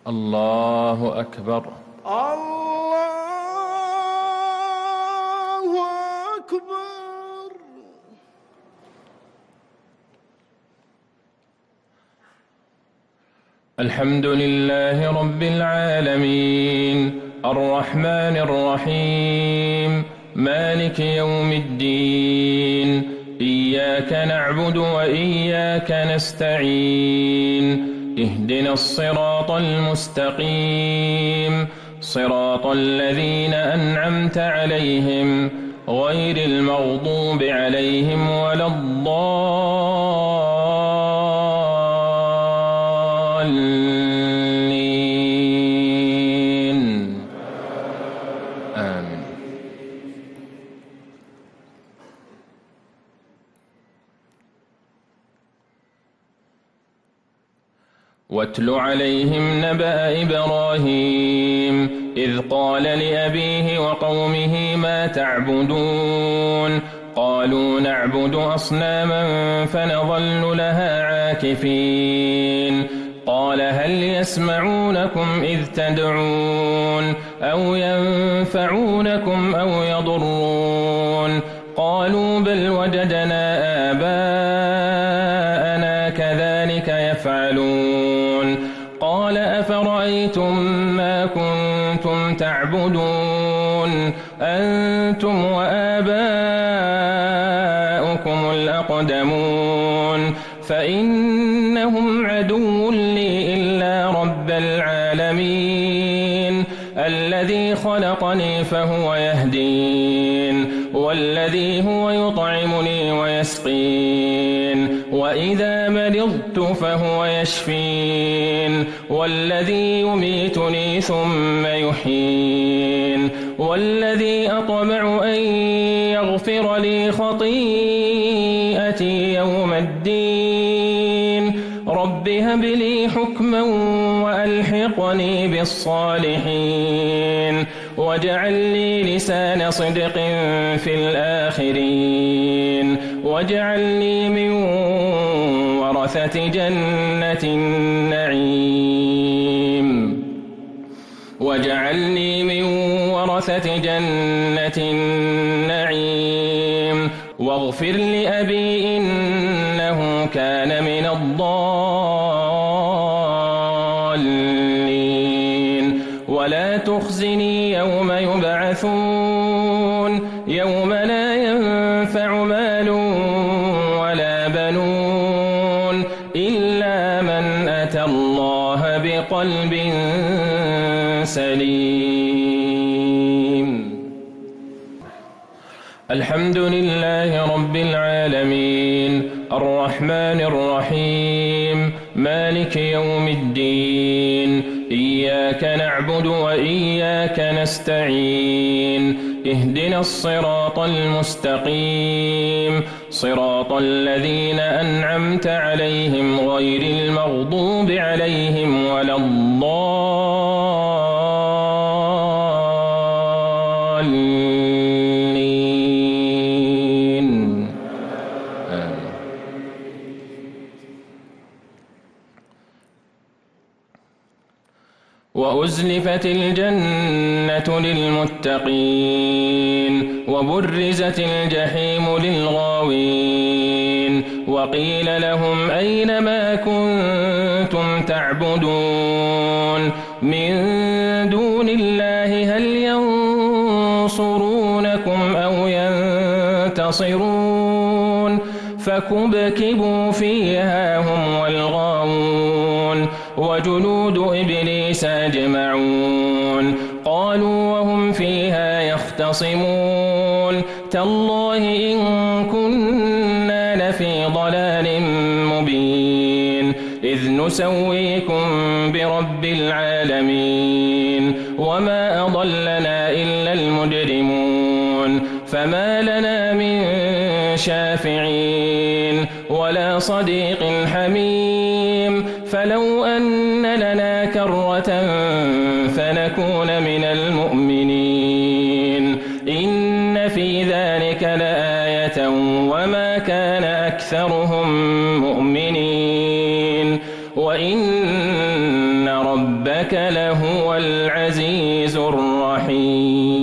الله أكبر. الله أكبر. الحمد لله رب العالمين الرحمن الرحيم مالك يوم الدين إياك نعبد وإياك نستعين اهدنا الصراط المستقيم صراط الذين أنعمت عليهم غير المغضوب عليهم ولا الضالين آمين. واتل عليهم نبأ إبراهيم إذ قال لأبيه وقومه ما تعبدون قالوا نعبد أصناما فنظل لها عاكفين قال هل يسمعونكم إذ تدعون أو ينفعونكم أو يضرون قالوا بل وجدنا آباءنا كذلك يفعلون قال أفرأيتم ما كنتم تعبدون أنتم وآباؤكم الأقدمون فإنهم عدو لي إلا رب العالمين الذي خلقني فهو يهدين والذي هو يطعمني ويسقين وإذا مرضت فهو يشفين والذي يميتني ثم يحيين والذي أطمع أن يغفر لي خطيئتي يوم الدين رب هب لي حكما وألحقني بالصالحين واجعل لي لسان صدق في الآخرين واجعلني من ورثة جنة النعيم واجعلني من ورثة جنة النعيم واغفر لأبي إنه كان من الضالين ولا تخزني يوم يبعثون يوم لا ينفع مال ولا بنون إلا من أتى الله بقلب سليم. الحمد لله رب العالمين الرحمن الرحيم مالك يوم الدين إياك نعبد وإياك نستعين اهدنا الصراط المستقيم صراط الذين أنعمت عليهم غير المغضوب عليهم ولا الضالين آمين. وأزلفت الجنة للمتقين وبرزت الجحيم للغاوين وقيل لهم أين ما كنتم تعبدون من دون الله هل ينصرونكم أو ينتصرون فكبكبوا فيها هم والغاوون وجنود إبليس أجمعون قالوا وهم فيها يختصمون تالله إن كنا لفي ضلال مبين إذ نسويكم برب العالمين وما أضلنا إلا المجرمون فما لنا من شافعين ولا صديق حميم فلو أن لنا كرة فنكون من المؤمنين إن في ذلك لآية وما كان أكثرهم مؤمنين وإن ربك ربك لهو العزيز الرحيم.